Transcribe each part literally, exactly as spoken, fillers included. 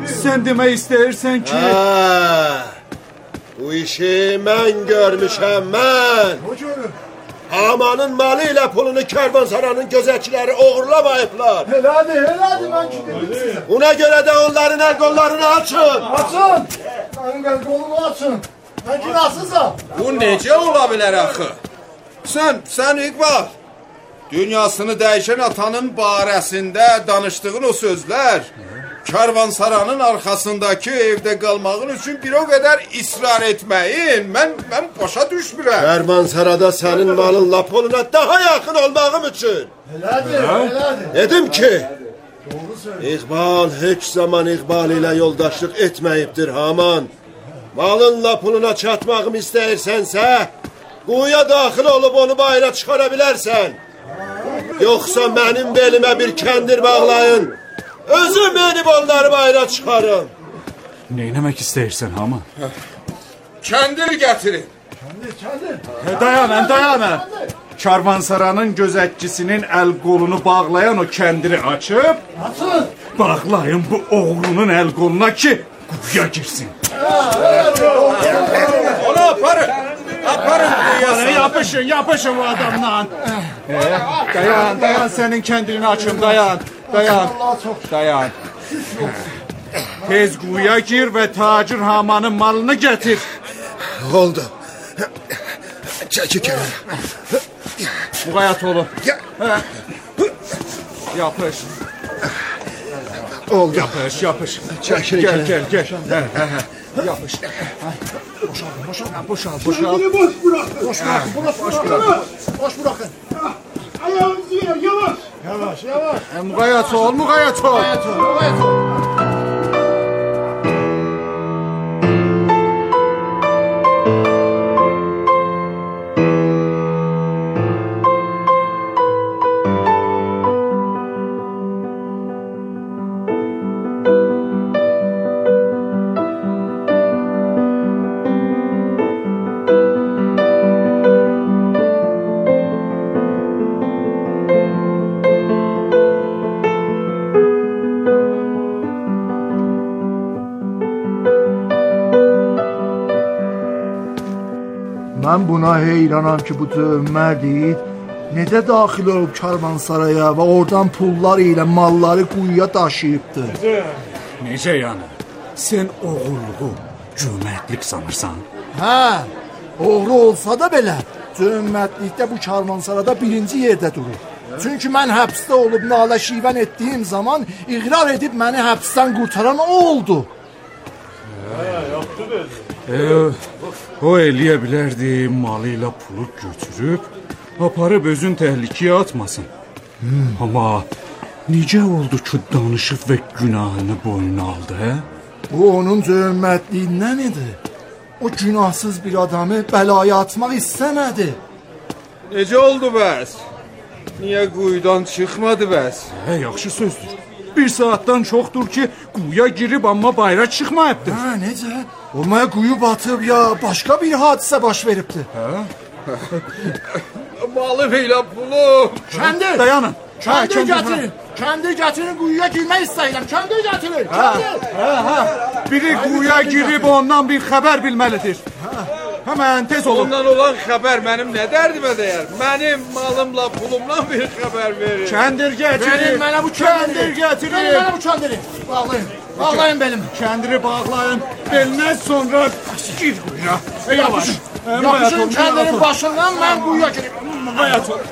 Sen demek istersen ki... Ha, bu işi ben görmüşəm, ben. Hamanın malı ile pulunu kervansaranın gözetçileri uğurlamayıplar. Heladi, heladi ben ki dedim size. Buna göre de onların el kollarını açın. Açın. Benim el kolumu açın. Ben ki nasılsam? Bu necə ola bilər axı? Sən, sən İqbal, dünyasını dəyişən atanın barəsində danışdığın o sözlər, Karvansaranın arxasındakı evdə qalmağın üçün bir o qədər israr etməyin, mən, mən başa düşmürəm. Kervansarada senin malınla puluna daha yakın olmağım için. Heladi, heladi. Dedim ki, İqbal hiç zaman İqbal ile yoldaşlık etmeyiptir Haman. Malınla puluna çatmağımı istəyirsensə, quyuya daxil olub onu bayıra çıxarabilərsən. Yoxsa mənim belimə bir kəndir bağlayın. Özüm enib onları bayıra çıxarım. Neylemek istersen Haman? Kəndir gətirin. Kəndir, kəndir. He, dayanın, dayanın. Karvansaranın gözetçisinin el kolunu bağlayan o kendiri açıp... Açın. Bağlayın bu oğlunun el koluna ki kuyuya girsin. Onu aparın. Aparın Bana yapışın, yapışın bu adamla. Ee, dayan, dayan senin kendini açın, dayan. Dayan, dayan. Tez kuyuya gir ve tacir Haman'ın malını getir. Oldu. Çekil kenara. Mukayyet olun. Yapış. Oldu. Yapış, yapış. Çekil Gel, kenara. gel, gel. He, he, he. Yapış. Boşal, boşal, boşal, boşal. Kendini boş bırakın. Boş bırakın, boş bırakın. Boş bırakın. Ayağınızı yer, yavaş. Yavaş, yavaş. E, mukayyet ol, mukayyet ol. Mukayyet ol, mukayyet ol. Mən buna heyranam ki, bu dövmərdir necə daxil olub Karvansaraya və oradan pullar ilə malları quyuya daşıyıbdır. Necə yəni? Sen oğulluğu cömertlik sanırsan? Hə, oğru olsa da belə, cömertlikdə bu Karvansarada birinci yerdə durur. Çünki mən həbsdə olub nalə şivən etdiyim zaman iqrar edib məni həbsdən qurtaran o oldu. E, o eləyə bilərdi malıyla pulu götürüb, aparıb özün təhlükəyə atmasın. Hmm. Amma necə oldu ki, danışıb və günahını boynuna aldı, hə? Bu onun cömertliyindən idi. O günahsız bir adamı bəlaya atmaq istəmədi. Necə oldu bəs? Niyə quyudan çıxmadı bəs? Hə, yaxşı sözdür. Bir saatdan çoxdur ki, quyuya girib amma bayra çıxmayıbdır. Hə, necə? Olmaya quyu batıb ya başqa bir hadisə baş veribdir. Hə? Malı ilə pulu. Kəndir! Dayanın. Kəndir gətirin. Kəndir gətirin, quyuya girmək istəyirəm. Kəndir gətirin. Kəndir. Hə, hə. Biri quyuya girib ondan bir xəbər bilməlidir. Hə. Hemen tez olun. Ondan olan xəbər mənim nə dərdimə dəyər? Mənim malımla pulumla bir xəbər verin. Kəndir gətirin. Verin mənə bu kəndir gətirin. Verin mənə bu kəndiri. Bağlayın. Bağlayın belimi. Kəndiri bağlayın. Belinə sonra gir quyuya. E, yavaş. Yapışın kəndirin başından mən quyuya gireyim. Bayat ol.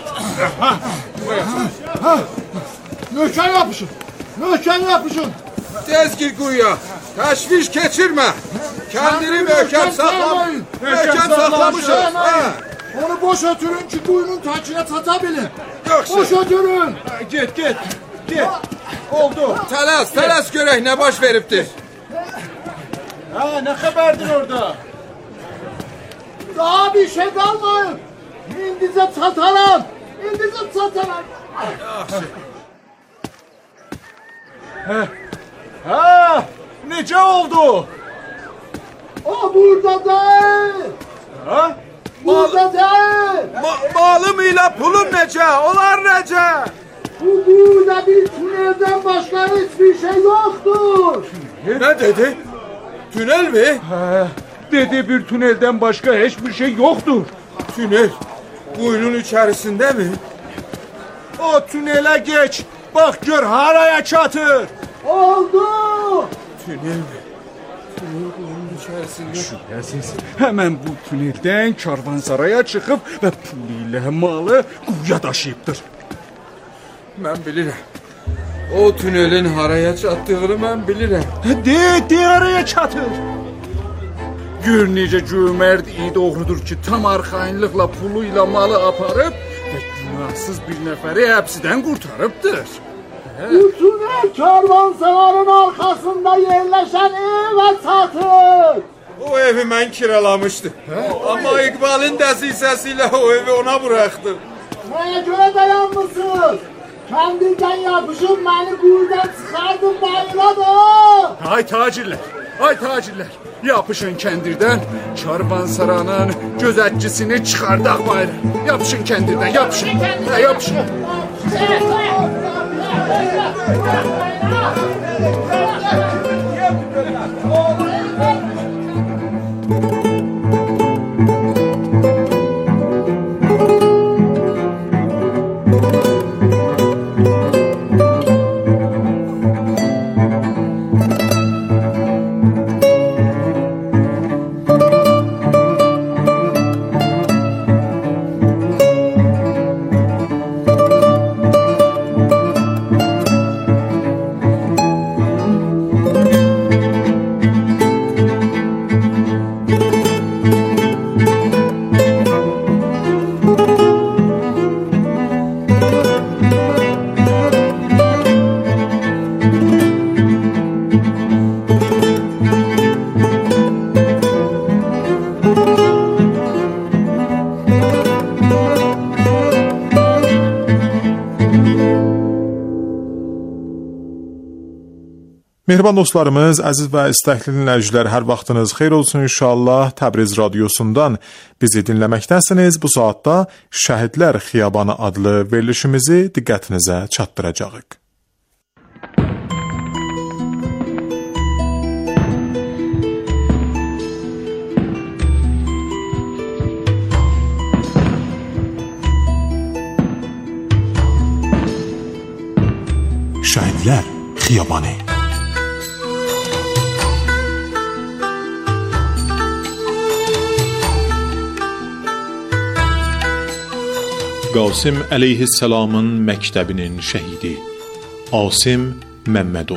Möhkəm yapışın. Möhkəm yapışın. Tez gir quyuya. Təşviş keçirmə. Kəndiri möhkəm saxlam. Möhkəm saxlamışıq. Onu boş ötürün ki quyunun takinə çata bilin. Yoxsa. Boş ötürün. Get, get. Get. Oldu. Tələs, tələs görək nə baş veribdir. Ha, nə xəbərdir orada? Daha bir şey qalmayın. İndicə çataram. İndicə çataram. Hə. Hə. Necə oldu? O burada değil. Ha? Burada değil. Ma malım ilə pulum necə? Onlar necə? Bu quyuda bir tünelden başka hiçbir şey yoktur. dur. Ne dedi? Tünel mi? He, dedi bir tünelden başka hiçbir şey yoktur. Tünel. Kuyunun içerisinde mi? O tünele geç. Bak gör haraya çatır. Oldu. Tünel mi? Tünel kuyunun içerisinde. Şüphesiz. Hemen bu tünelden karvansaraya çıkıp ve puluyla malı kuyuya taşıyıptır. Ben bilirim. O tünelin haraya çattığını ben bilirim. De, de araya çatır. Gör necə cömert iyi doğrudur ki tam arxayınlıqla puluyla malı aparıb ve günahsız bir nəfəri həbsdən qurtarıbdır. Bu tünel karvansaranın arkasında yerleşen eve satır. O evi ben kiralamıştım. Ama İkbal'in desisesiyle o evi ona bıraktım. Neye göre dayanmışsınız? Kendinden yapışıp beni kuyudan çıkardın bayıla da. Ay tacirlər, ay tacirlər. Yapışın kəndirdən karvansaranın gözətçisini çıxardaq bayra. Yapışın kəndirdən, yapışın. Hə, yapışın. Mehriban dostlarımız, əziz və istəkli dinləyicilər, hər vaxtınız xeyir olsun inşallah. Təbriz radiosundan bizi dinləməkdəsiniz. Bu saatda Şəhidlər Xiyabanı adlı verilişimizi diqqətinizə çatdıracağıq. Şəhidlər Xiyabanı. Qasim əleyhissalamın məktəbinin şəhidi Asim Məmmədov.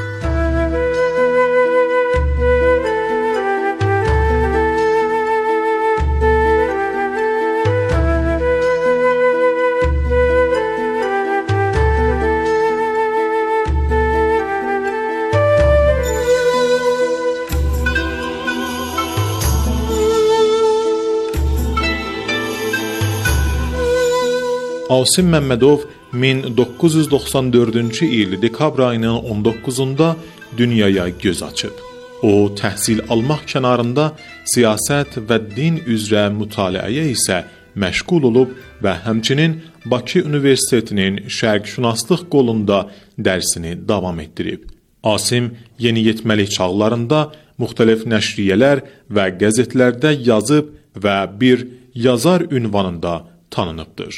Asim Məmmədov min doqquz yüz doxsan dördüncü il dekabr ayının on doqquzunda dünyaya göz açıb. O, təhsil almaq kənarında siyasət və din üzrə mütaliəyə isə məşğul olub və həmçinin Bakı Universitetinin şərqşünaslıq qolunda dərsini davam etdirib. Asim yeniyetməlik çağlarında müxtəlif nəşriyyələr və qəzetlərdə yazıb və bir yazar ünvanında tanınıbdır.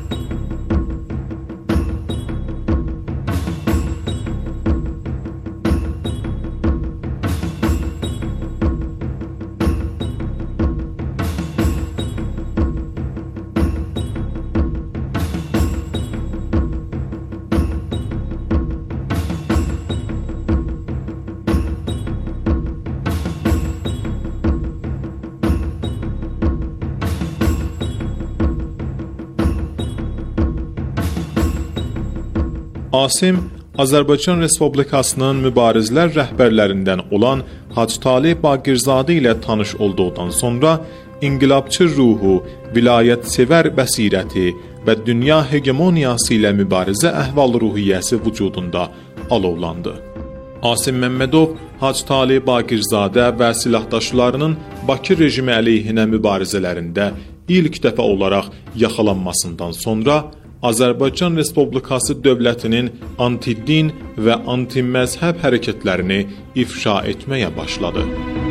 Asim, Azərbaycan Respublikasının mübarizlər rəhbərlərindən olan Hacı Talib Baqirzadə ilə tanış olduqdan sonra inqilabçı ruhu, vilayət-sevər bəsirəti və dünya hegemoniyası ilə mübarizə əhval-ruhiyyəsi vücudunda alovlandı. Asim Məmmədov Hacı Talib Baqirzadə və silahdaşlarının Bakı rejimi əleyhinə mübarizələrində ilk dəfə olaraq yaxalanmasından sonra Azərbaycan Respublikası dövlətinin anti-din və anti-məzhəb hərəkətlərini ifşa etməyə başladı.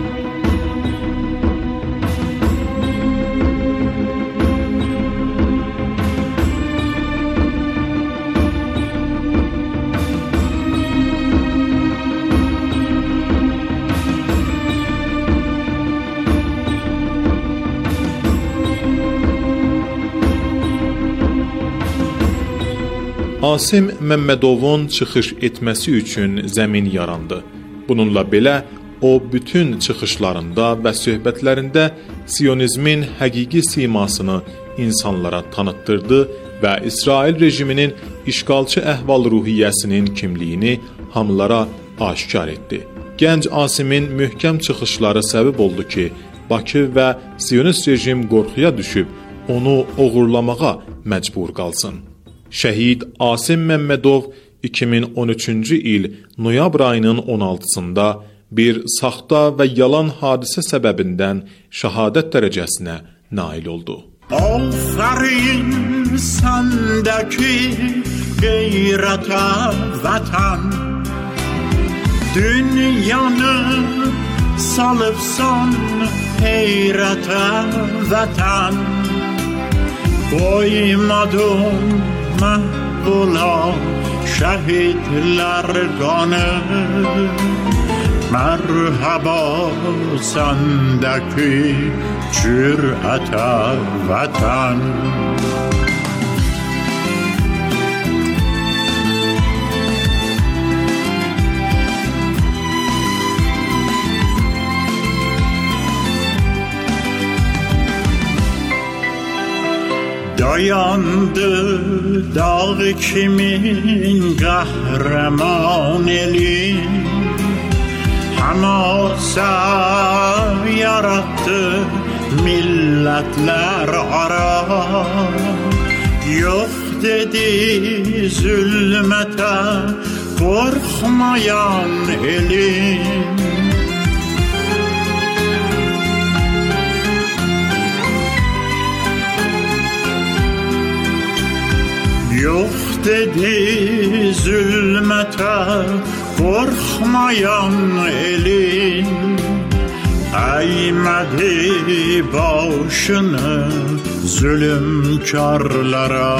Asim Məmmədovun çıxış etməsi üçün zəmin yarandı. Bununla belə, o bütün çıxışlarında və söhbətlərində Siyonizmin həqiqi simasını insanlara tanıtdırdı və İsrail rejiminin işğalçı əhval-ruhiyyəsinin kimliyini hamılara aşkar etdi. Gənc Asimin möhkəm çıxışları səbəb oldu ki, Bakı və Siyonist rejim qorxuya düşüb onu oğurlamağa məcbur qalsın. Şəhid Asim Məmmədov iki min on üçüncü il noyabr ayının on altısında bir saxta və yalan hadisə səbəbindən şəhadət dərəcəsinə nail oldu. Aferin sendeki gayrete vatan, dünyanı salıpsan heyrete vatan, koymadın mahvola şehitler kanı. Merhaba sendeki cürete vatan. Dayandı dağ kimin kahraman eli, Hamasa yarattı milletler ara. Yok dedi zulmete korkmayan elim. Yok dedi zulmete korkmayan elin, eğmedi başını zulümkarlara.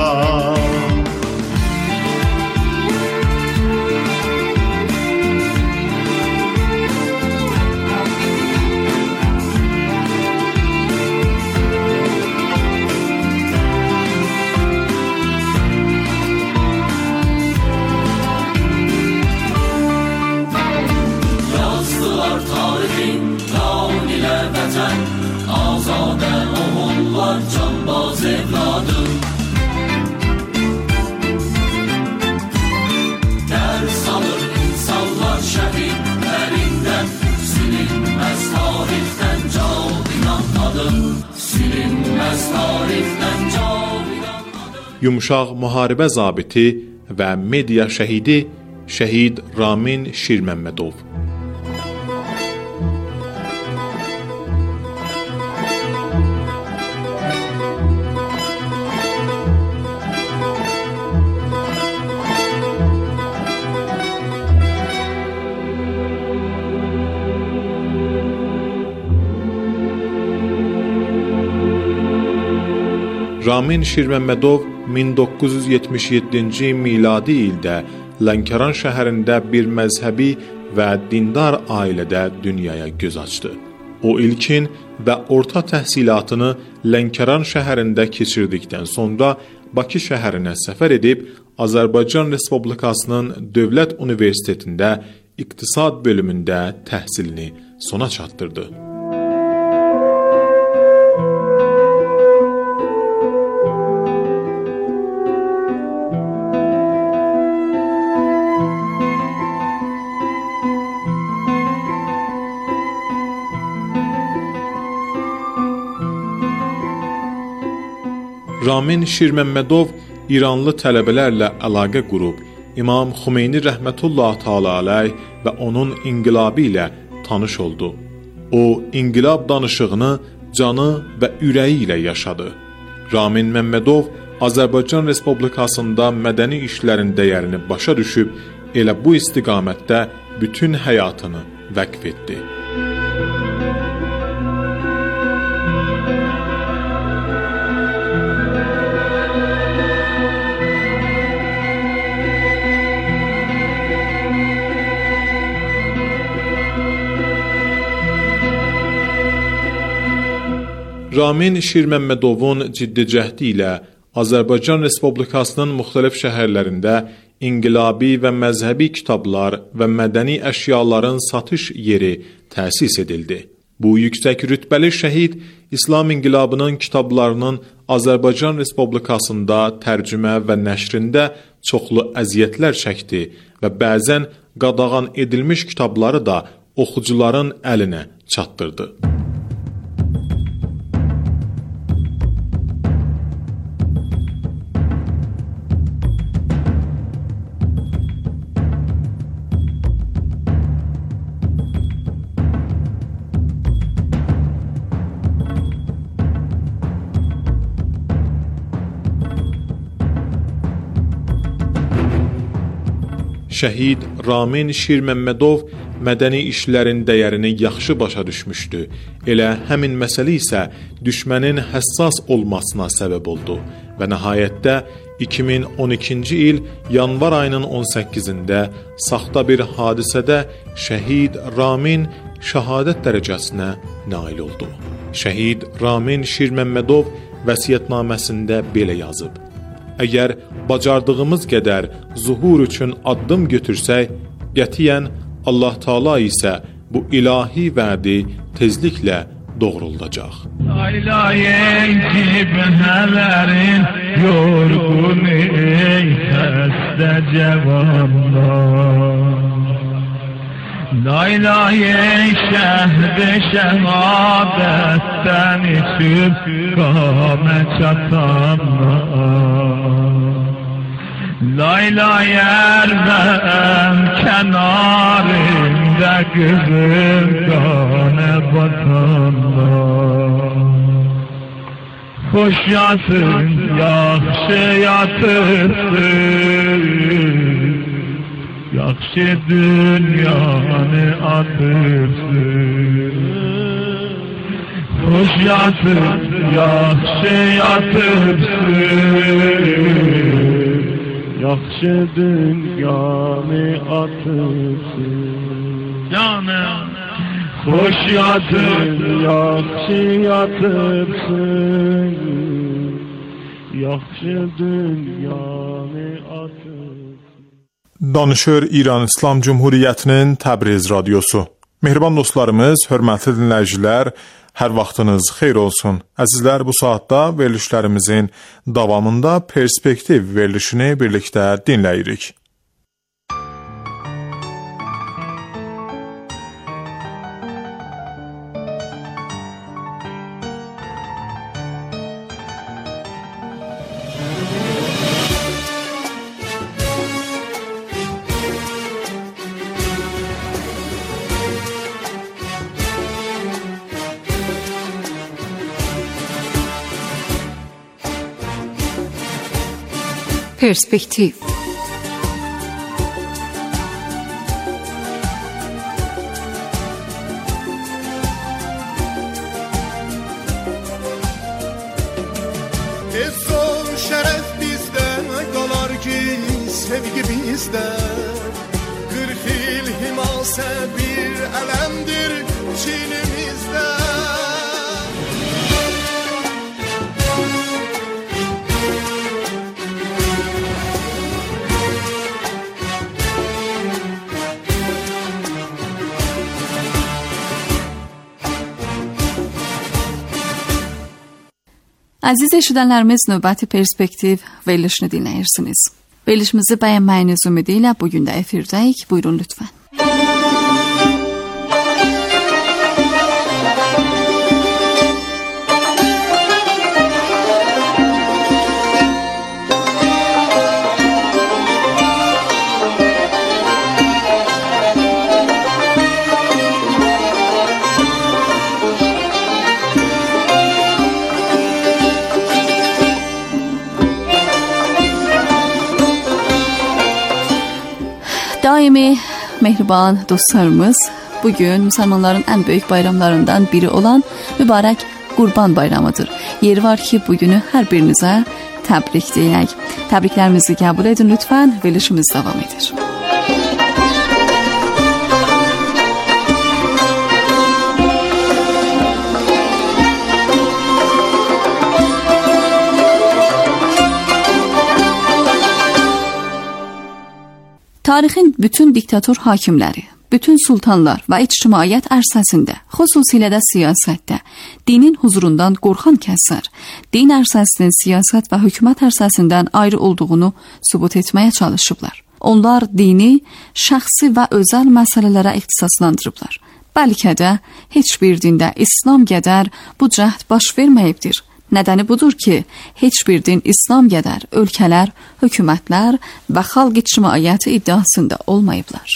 Azade oğullar canbaz evladım, ders alır insanlar şehitlerinden, silinmez tarihten cavidan adım, silinmez tarihten cavidan adım. Yumşaq müharibə zabiti və media şəhidi Şəhid Ramin Şirməmmədov. Ramin Şirməmmədov min doqquz yüz yetmiş yeddinci miladi ildə Lənkəran şəhərində bir məzhəbi və dindar ailədə dünyaya göz açdı. O ilkin və orta təhsilatını Lənkəran şəhərində keçirdikdən sonra Bakı şəhərinə səfər edib Azərbaycan Respublikasının Dövlət Universitetində İqtisad bölümündə təhsilini sona çatdırdı. Ramin Şirməmmədov İranlı tələbələrlə əlaqə qurub, İmam Xümeyni rəhmətullah təala aleyh və onun inqilabı ilə tanış oldu. O, inqilab danışığını canı və ürəyi ilə yaşadı. Ramin Məmmədov Azərbaycan Respublikasında mədəni işlərin dəyərini başa düşüb, elə bu istiqamətdə bütün həyatını vəqf etdi. Ramin Şirməmmədovun ciddi cəhdi ilə Azərbaycan Respublikasının müxtəlif şəhərlərində inqilabi və məzhəbi kitablar və mədəni əşyaların satış yeri təsis edildi. Bu yüksək rütbəli şəhid İslam inqilabının kitablarının Azərbaycan Respublikasında tərcümə və nəşrində çoxlu əziyyətlər çəkdi və bəzən qadağan edilmiş kitabları da oxucuların əlinə çatdırdı. Şəhid Ramin Şirməmmədov mədəni işlərin dəyərini yaxşı başa düşmüşdü. Elə həmin məsələ isə düşmənin həssas olmasına səbəb oldu və nəhayətdə iki min on ikinci il yanvar ayının on səkkizində saxta bir hadisədə şəhid Ramin şəhadət dərəcəsinə nail oldu. Şəhid Ramin Şirməmmədov vəsiyyətnaməsində belə yazıb: Əgər bacardığımız qədər zuhur üçün addım götürsək, qətiyyən Allah Taala isə bu ilahi vədi tezliklə doğruldacaq. Aylayın ki benhelerin yorgun ey xəstə cavanlar. Laylayın şəhri şəhadətdən içib qamə çatanlar. Laylayər vəm kənarında qızım qanə batanlar. Xoş yatın, yaxşı yatırsın, yaxşı dünyanı atırsın. Xoş yatın, yaxşı yatırsın, yaxşı dünyanı atırsın. Canım, xoş yatın, yaxşı yatırsın, yaxşı dünyanı atırsın. Danışır İran İslam Cumhuriyyətinin Təbriz radiosu. Mehriban dostlarımız, hörmətli dinləyicilər, hər vaxtınız xeyir olsun. Əzizlər, bu saatda verilişlərimizin davamında Perspektiv verilişini birlikdə dinləyirik. Perspektiv. İzzət şərəf bizdə qalar ki, sevgi bizdə. qırx il himasə bir ələmdir çilimizdə. Əziz eşidənlərimiz, növbəti Perspektiv verilişini dinləyirsiniz. Verilişimizi bəyənməyiniz ümidi ilə bugün də efirdəyik. Buyurun lütfən. Daimi mehriban dostlarımız, bugün Müslümanların en büyük bayramlarından biri olan mübarek Qurban Bayramıdır. Yeri var ki bugünü her birinize tebrik deyək. Təbriklərimizi qəbul edin lütfen, verilişimiz devam edir. Tarixin bütün diktator hakimləri, bütün sultanlar və ictimaiyyət ərsəsində, xüsusilə də siyasətdə, dinin huzurundan qorxan kəslər, din ərsəsinin siyasət və hökumət ərsəsindən ayrı olduğunu sübut etməyə çalışıblar. Onlar dini, şəxsi və özəl məsələlərə ixtisaslandırıblar. Bəlkə də heç bir dində İslam qədər bu cəhd baş verməyibdir. Nədəni budur ki, heç bir din İslam qədər ölkələr, hökumətlər və xalq ictimaiyyəti iddiasında olmayıblar.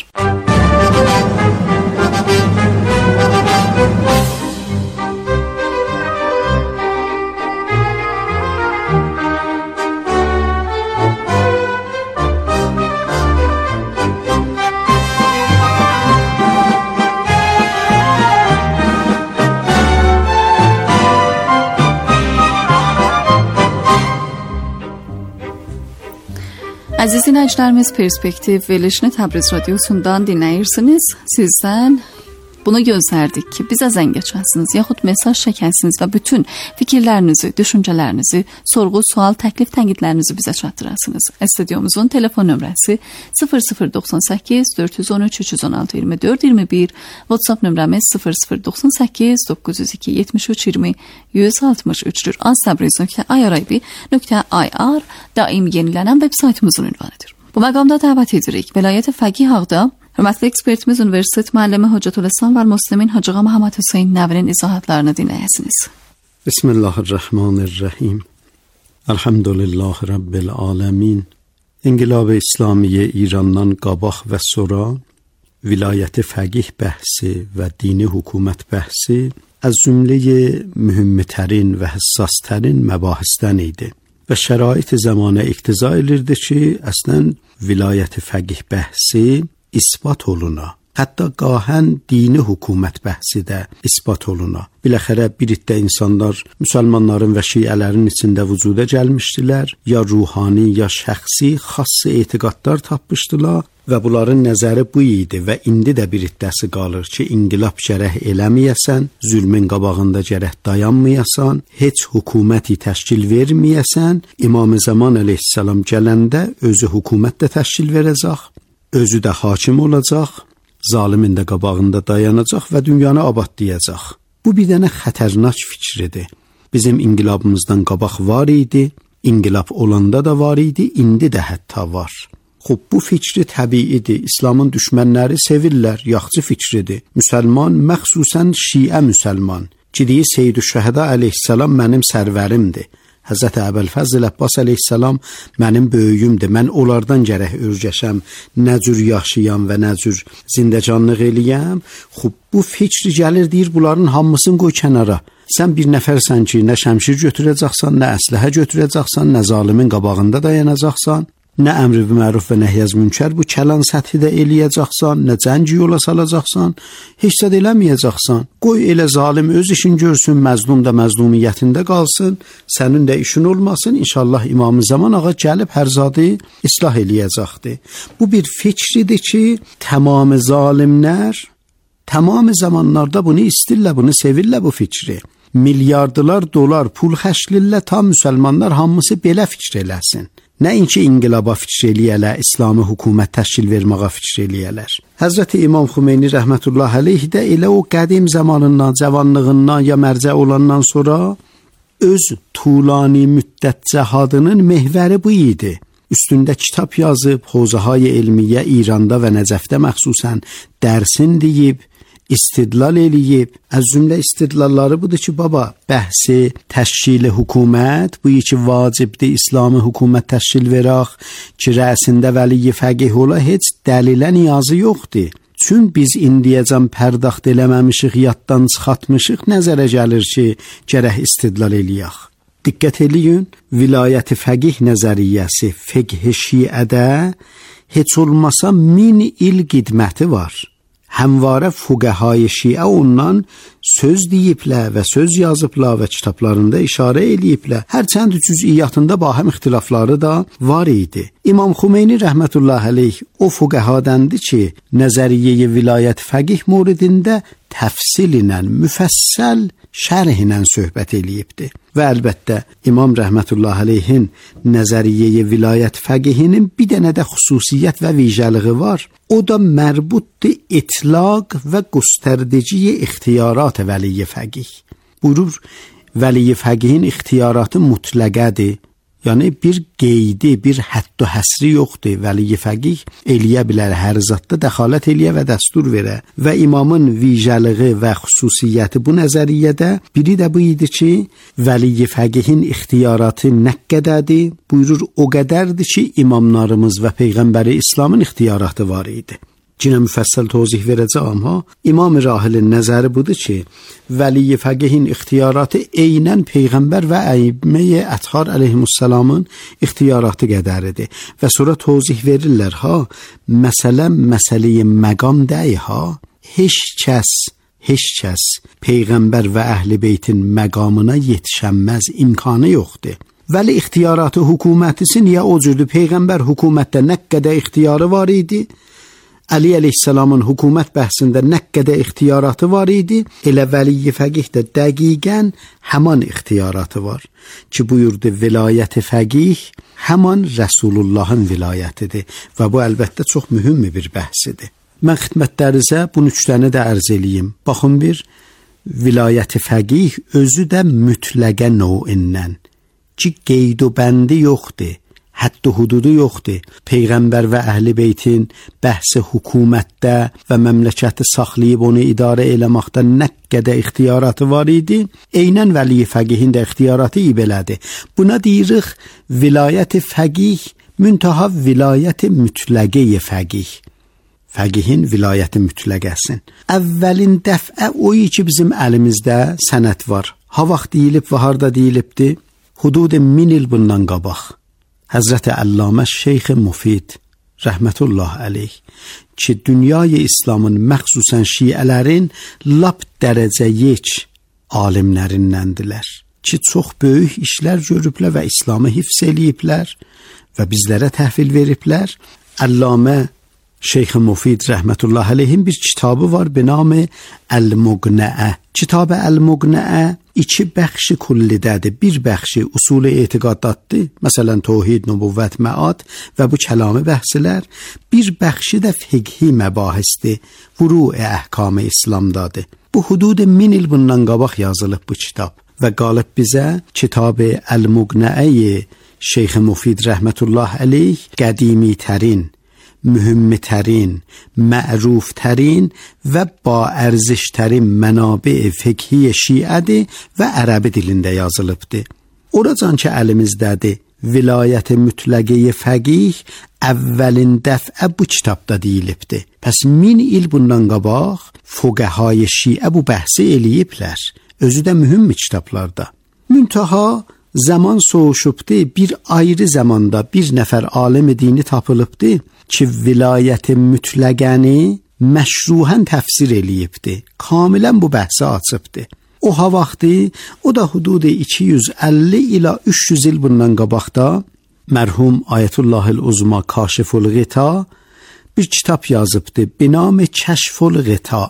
Əziz dinləyicilərimiz, Perspektiv verilişini Təbriz radiosundan dinləyirsiniz. Sizdən bunu gözlərdik ki, bizə zəng açasınız, yaxud mesaj çəkəsiniz və bütün fikirlərinizi, düşüncələrinizi, sorğu, sual, təklif, tənqidlərinizi bizə çatdırasınız. Studiomuzun telefon nömrəsi sıfır sıfır doxsan səkkiz dörd yüz on üç üç yüz on altı iyirmi dörd iyirmi bir, WhatsApp nömrəmiz sıfır sıfır doxsan səkkiz doqquz yüz iki yetmiş üç iyirmi yüz altmış üçdür. aztabriz nöqtə i r i b nöqtə i r daim yenilənən web saytımızın ünvanıdır. Bu məqamda dəvət edirik. Vilayət Fəqih Ağda hörmətli ekspertimiz Universitet müəllimi Hocatülislam və Müslimin Hacığa Məhəmməd Hüseyn Nəvinin izahatlarını dinləyəsiniz. Bismillahirrahmanirrahim. Elhamdülillah Rabbil alemin. İnqilab-ı İslamiyə İrandan qabaq və sonra vilayət fəqih bəhsi və dini hökumət bəhsi az cümləyə mühümtərin və həssastərin məbahisdən idi. Və şərait zamanə iqtiza edirdi ki, əslən vilayət fəqih bəhsi isbat oluna. Hətta qahən dini hökumət bəhsi də isbat oluna. Biləxərə bir iddə insanlar müsəlmanların və şiələrin içində vücuda gəlmişdilər, ya ruhani, ya şəxsi, xassi etiqadlar tapmışdılar və bunların nəzəri bu idi və indi də bir iddəsi qalır ki, inqilab gərək eləməyəsən, zülmün qabağında gərək dayanmayasan, heç hökuməti təşkil verməyəsən, İmam-ı Zaman əleyhissalam gələndə özü hökumət də təşkil verəcək, özü də hakim olacaq, zalimin də qabağında dayanacaq və dünyanı abadlayacaq. Bu bir dənə xətərnak fikridir. Bizim inqilabımızdan qabaq var idi, inqilab olanda da var idi, indi də hətta var. Xub, bu fikri təbiidir. İslamın düşmənləri sevirlər, yaxçı fikridir. Müsəlman, məxsusən şiə müsəlman, ki deyir Seyyid-ü-Şəhədə əleyhissalam mənim sərvərimdir. Həzrət Əbəlfəzl Əbbas əleyhissalam mənim böyüyümdür. Mən onlardan gərək örgəşəm, nə cür yaşayam və nə cür zindəcanlıq eləyəm. Xub, bu fikri gəlir, deyir, bunların hamısını qoy kənara. Sən bir nəfərsən ki, nə şəmşir götürəcəksən, nə əsləhə götürəcəksən, nə zalimin qabağında dayanacaqsan, nə əmr bi məruf və nəhy az münkər bu kəlan səthidə eləyəcəksən, nə cəngi yola salacaqsan, heç də eləməyəcəksən. Qoy elə zalim öz işin görsün, məzlum da məzlumiyyətində qalsın, sənin də işin olmasın. İnşallah İmam-ı Zaman ağa gəlib hər zadı islah eləyəcəkdir. Bu bir fikridir ki, tamam zalimlər tamam zamanlarda bunu istirlər, bunu sevirlər bu fikri. Milyardılar dolar pul xərclirlər ta müsəlmanlar hamısı belə fikr eləsin. Nəinki inqilaba fikr eləyələr, İslami hökumət təşkil verməyə fikr eləyələr. Həzrəti İmam Xümeyni rəhmətullah əleyh də elə o qədim zamanından, cavanlığından ya mərcə olandan sonra öz tulani müddət cəhadının mehvəri bu idi. Üstündə kitab yazıb, Hovzahay Elmiyə İranda və Nəcəfdə məxsusən dərsin deyib, istidlal eləyib. Az cümlə istidlalları budur ki, baba, bəhsi təşkil hökumət, bu iki vacibdir, İslami hökumət təşkil verək ki, rəsində vəli fəqih ola, heç dəlilə niyazı yoxdur. Çün biz indiyəcən pərdaxt eləməmişik, yaddan çıxatmışıq, nəzərə gəlir ki, gərək istidlal eləyək. Diqqət eləyin, vilayət fəqih nəzəriyyəsi fiqh şiədə heç olmasa min il qidməti var. Həmvarə fuqəhai şiə ondan söz deyiblər və söz yazıblar və kitablarında işarə eləyiblər. Hərçənd cüz'iyyatında bahəm ixtilafları da var idi. İmam Xumeyni rəhmətullah əleyh o fuqəhadəndir ki, nəzəriyyə vilayət fəqih mövridində təfsil ilə, müfəssəl şərh ilə söhbət eləyibdir. Və əlbəttə İmam rəhmətullah əleyhin nəzəriyyə vilayət fəqihinin bir dənə də xüsusiyyət və vicəliği var. O da mərbutdir itlaq və göstərdici ixtiyarat vəliy fəqih. Buyurur, vəliy fəqihin ixtiyaratı mütləqədir. Yəni bir qeydi, bir hədd və həsri yoxdur. Vəliy fəqih eləyə bilər, hər zətdə dəxalət eləyə və dəstur verə. Və imamın vicəliği və xüsusiyyəti bu nəzəriyyədə biri də bu idi ki, vəliy fəqihin ixtiyaratı nə qədərdir? Buyurur, o qədərdir ki, imamlarımız və Peyğəmbəri İslamın ixtiyaratı var idi. Cinə müfəssəl tozih verəcəm ha. İmam-ı Rahilin nəzəri budur ki, vəliy fəqihin ixtiyaratı eynən Peyğəmbər və əimməyə əthar əleyhimussalamın ixtiyaratı qədəridir. Və sonra tozih verirlər ha, məsələn məsələyi məqam dəy ha, heç kəs, heç kəs Peyğəmbər və əhl-i beytin məqamına yetişənməz, imkanı yoxdur. Vəli ixtiyaratı hökumətisin ya o cürdür, Peyğəmbər hökumətdə nə qədər ixtiyarı var idi, Əli əleyhissalamın hökumət bəhsində nə qədər ixtiyaratı var idi, elə vəliy fəqih də dəqiqən həman ixtiyaratı var. Ki buyurdu, vilayət fəqih həman Rəsulullahın vilayətidir və bu əlbəttə çox mühüm bir bəhsidir. Mən xidmətlərinizə bu üç dənə də ərz eləyim. Baxın bir, vilayət fəqih özü də mütləqə növündən ki qeyd və bəndi yoxdur. Hədd hududu yoxdur. Peyğəmbər və əhl-i beytin bəhsi hökumətdə və məmləkəti saxlayıb onu idarə eləməkdə nə qədər ixtiyaratı var idi, eynən vəliy fəqihin də ixtiyaratı belədir. Buna deyirik vilayət fəqih, müntaha vilayət mütləqə fəqih. Fəqihin vilayəti mütləqəsin. Əvvəlin dəfə o ki bizim əlimizdə sənət var. Ha vaxt deyilib və harda deyilibdir? Hudud min il bundan qabaq. Həzrəti Əllamə Şeyx Mufid rəhmətullah əleyh ki, dünyayı İslamın məxsusən şiələrin lap dərəcə yeç alimlərindəndirlər ki, çox böyük işlər görüblər və İslamı hifz eləyiblər və bizlərə təhvil veriblər. Əllamə Şeyx Mufid rəhmətullah əleyhin bir kitabı var be namı Əl-Muqnəə. Kitab-ı Əl-Muqnəə iki bəxşi kullidədir. Bir bəxşi usul-i etiqadatdır, məsələn təvhid, nübüvvət, məad və bu kəlami bəhslər. Bir bəxşi də fiqhi məbahisdir, furu-i əhkam-ı İslamdadır. Bu hudud min il bundan qabaq yazılıb bu kitab və qalib bizə kitab-ı Əl-Muqnəə Şeyx Mufid rəhmətullah əleyh qədimi tərin, mühümmi tərin, məruf tərin və ba ərziş tərin mənabə fiqhi şiədir və ərəbi dilində yazılıbdır. Oracan ki əlimizdədir, vilayət mütləqə fəqih əvvəlin dəfə bu kitabda deyilibdir. Pəs min il bundan qabaq fuqəhai şiə bu bəhsi eləyiblər. Özü də mühüm kitablarda. Müntaha zaman soğuşubdur, bir ayrı zamanda bir nəfər alim dini tapılıbdır ki, vilayət mütləqəni məşruhən təfsir eləyibdir. Kamilən bu bəhsi açıbdır. O ha vaxtı, o da hudud iki yüz əlli ila üç yüz il bundan qabaqda mərhum Ayətullahil Uzma Kaşiful Ğita bir kitab yazıbdır, binamı Kəşful Ğita.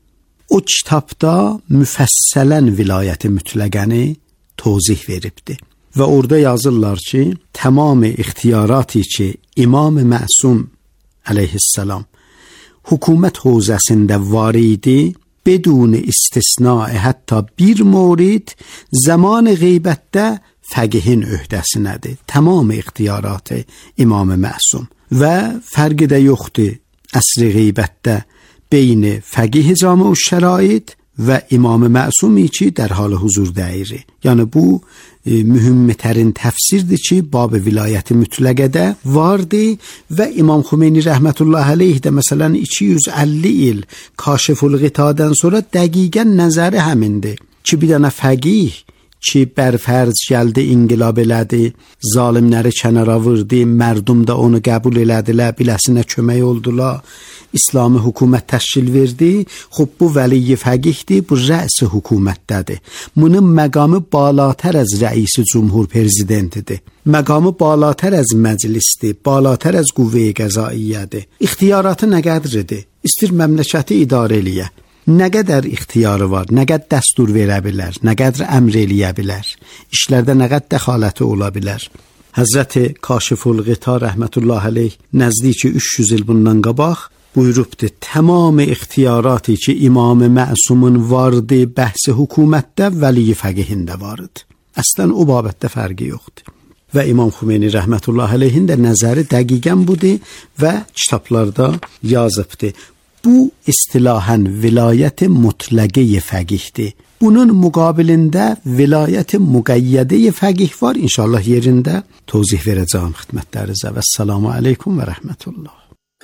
O kitabda müfəssələn vilayət mütləqəni tozih veribdir. Və orada yazırlar ki, tamamı ixtiyaratı ki, İmam-ı Məsum əleyhissalam hükümət hozəsində var idi, bedun istisna hətta bir mورد zaman qeybətdə fəqihin öhdəsinədir. Tamamı ixtiyaratı İmam-ı Məsum və fərqi də yoxdur əsri qeybətdə beyni fəqih cami u şərait və İmam-ı Məsumi ki, dərhal huzur dəyiri. Yəni bu e, mühümmetərin təfsirdir ki, bab-ı vilayəti mütləqədə vardı və İmam Xumeyni rəhmətullah əleyh də məsələn iki yüz əlli il Kaşiful Ğitadan sonra dəqiqən nəzəri həmindir ki, bir dənə fəqih ki bərfərz gəldi inqilab elədi, zalimləri kənara vurdu, mərdum da onu qəbul elədilər, biləsinə kömək oldular, İslami hökumət təşkil verdi. Xub bu vəli fəqihdir, bu rəis hökumətdədir. Bunun məqamı balatər az rəisi cümhur prezidentidir. Məqamı balatər az məclisdir, balatər az qüvvə-i qəzaiyyədir. İxtiyaratı nə qədridir? İstir məmləkəti idarə eləyə. Nə qədər ixtiyarı var, nə qədər dəstur verə bilər, nə qədər əmr eləyə bilər, işlərdə nə qədər dəxaləti ola bilər. Həzrəti Kaşiful Ğita rəhmətullah əleyh nəzdiki üç yüz il bundan qabaq buyurubdu, tamamı ixtiyaratı ki İmam-ı Məsumun vardı, bəhsi hökumətdə, vəli fəqihində vardı. Əslən o babətdə fərqi yoxdur. Və İmam Xümeyni rəhmətullah əleyhin də nəzəri dəqiqən budur və kitablarda yazıbdır. Bu istilahən vilayət-i mutləqə-i fəqihdir. Bunun müqabilində vilayət-i müqəyyədə-i fəqih var. İnşallah yerində tozih verəcəyəm xidmətlərinizə. Vəssalamu aleykum və rəhmətullah.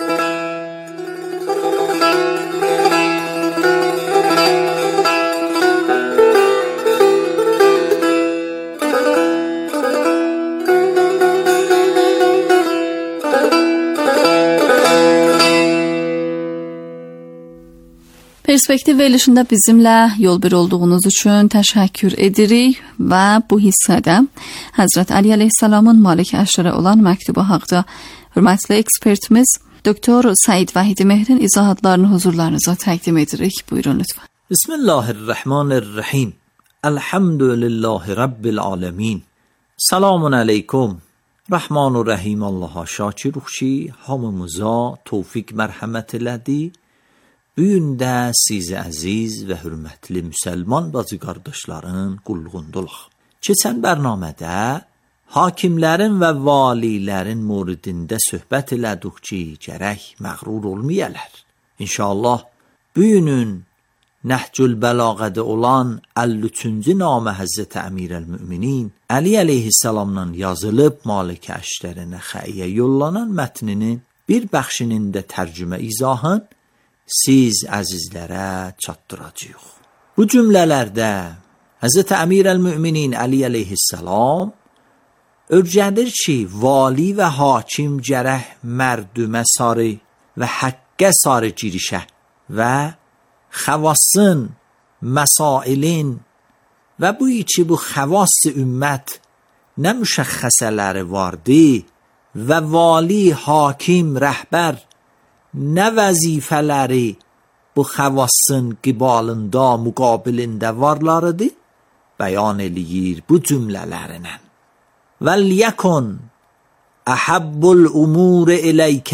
Perspektiv verilişində bizimlə yol bir olduğunuz üçün təşəkkür edirik və bu hissədə Həzrət Əli əleyhissalamın Malik Əşrə olan məktubu haqqında hörmətli ekspertimiz Doktor Səid Vahidi Mehrin izahatlarını huzurlarınıza təqdim edirik. Buyurun lütfən. Bismillahirrahmanirrahim. Elhamdülillahi Rabbil alemin. Selamun aleyküm. Rahmanurrahim Allaha şakir uxşi hamımıza tevfik mərhəmət elədi. Bugün-də siz əziz və hörmətli müsəlman bacı qardaşların qulluğundalıq. Keçən bərnamədə hakimlərin və valilərin muridində söhbət elədik ki, gərək məğrur olmayalar. İnşallah bugünün Nəhcül Bəlağədə olan əlli üçüncü namə Həzrəti Əmirəl-Müminin Əli əleyhissalamdan yazılıb Malik Əşrərinə xəyə yollanan mətninin bir bəxşinin də tərcümə izahın siz əzizlərə çatdıracağıq. Bu cümlələrdə Həzrəti Əmirəl-Müminin Əli əleyhissalam örgədir ki, vali və hakim gərək mərdümə sarı və həqqə sarı girişə və xəvassın, məsailin və bu iki bu xəvass-ı ümmət nə müşəxxəsələri vardı və vali, hakim, rəhbər nə vəzifələri bu xəvassın qibalında, müqabilində varlarıdır, bəyan eləyir bu cümlələrinə. وَلْيَكُنْ أَحَبُّ الْأُمُورِ إِلَيْكَ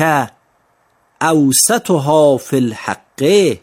أَوْسَطُهَا فِي الْحَقِّ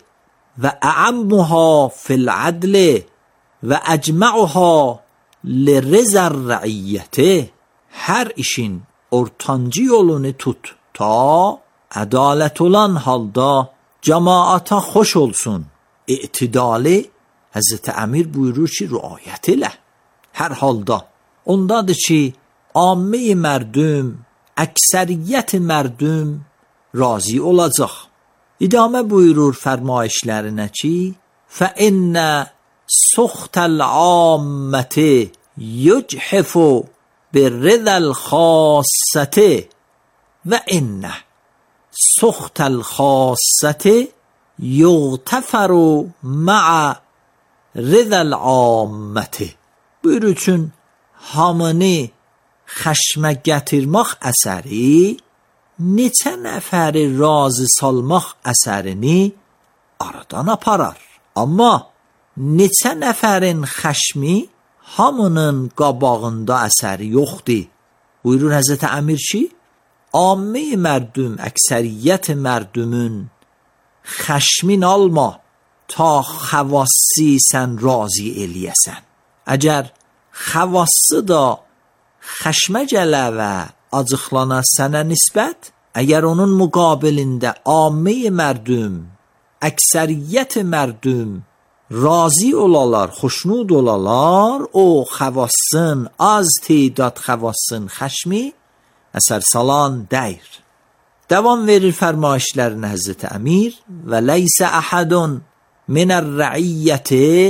وَأَعَمُّهَا فِي الْعَدْلِ وَأَجْمَعُهَا لِرِزَى الرَّعِيَّةِ. Hər işin ortancı yolunu tut ta ədalət olan halda cəmaata xoş olsun. İ'tidalı Həzrəti Əmir buyurur ki, riayət elə. Hər halda ondadır ki, amme-i mərdüm, əksəriyyət-i mərdüm razı olacaq. İdamə buyurur fərmayişlərinə ki, فَإِنَّ سُخْتَ الْعَامَّةِ يُجْحِفُ بِالرِّضَى الْخَاصَّةِ وَإِنَّ سُخْتَ الْخَاصَّةِ يُغْتَفَرُ مَعَ رِضَى الْعَامَّةِ. Buyur üçün hamını xəşmə gətirmək əsəri neçə nəfəri razı salmaq əsərini aradan aparar. Amma neçə nəfərin xəşmi hamının qabağında əsəri yoxdur. Buyurur Həzrəti Əmir ki, amme-i mərdüm, əksəriyyət mərdümün xəşmin alma ta xəvassi sən razı eləyəsən. Əgər xəvassı da xəşmə gələ və acıqlana sənə nisbət, əgər onun müqabilində amme-i mərdüm, əksəriyyət mərdüm razı olalar, xoşnud olalar, o xəvassın, az teydad xəvassın xəşmi əsər salan dəyir. Davam verir fərmayişlərinə Həzrəti Əmir və leysə əhədun minər rəiyyəti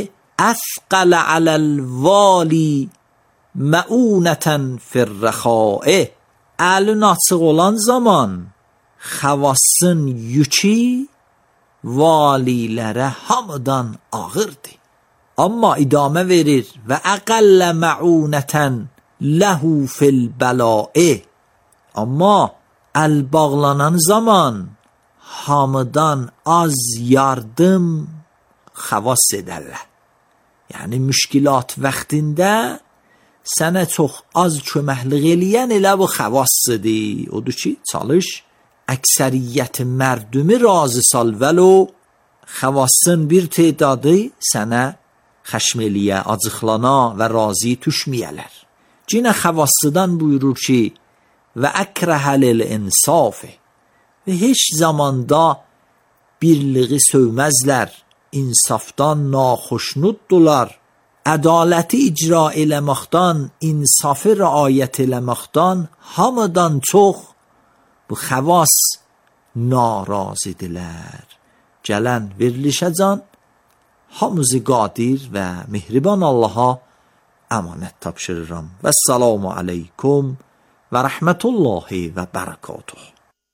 اثقل علی الوالی مؤونة فی الرخاء. Əlin açıq olan zaman xavassın yükü valilərə hamıdan ağırdır. Amma idamə verir və əqəllə məunətən ləhu fil bəla'i. Amma əl bağlanan zaman hamıdan az yardım xavas edərlər. Yəni müşkilat vaxtində sənə çox az köməklik eləyən elə bu xavassıdır. Odur ki, çalış əksəriyyət mərdumi razı sal vəlo xavassın bir tedadı sənə xəşm eləyə, acıqlana və razı düşməyələr. Cinə xavassıdan buyurur ki, və əkrəhəlil insafı, və heç zamanda birliği sövməzlər, insafdan naxoşnuddular, ədaləti icra eləməkdən, insafı rəayət eləməkdən hamıdan çox bu xavas narazıdilər. Gələn verilişəcən hamızı qadir və mehriban Allaha əmanət tapşırıram. Vəssalamu aleykum və rəhmətullahi və bərəkatuhu.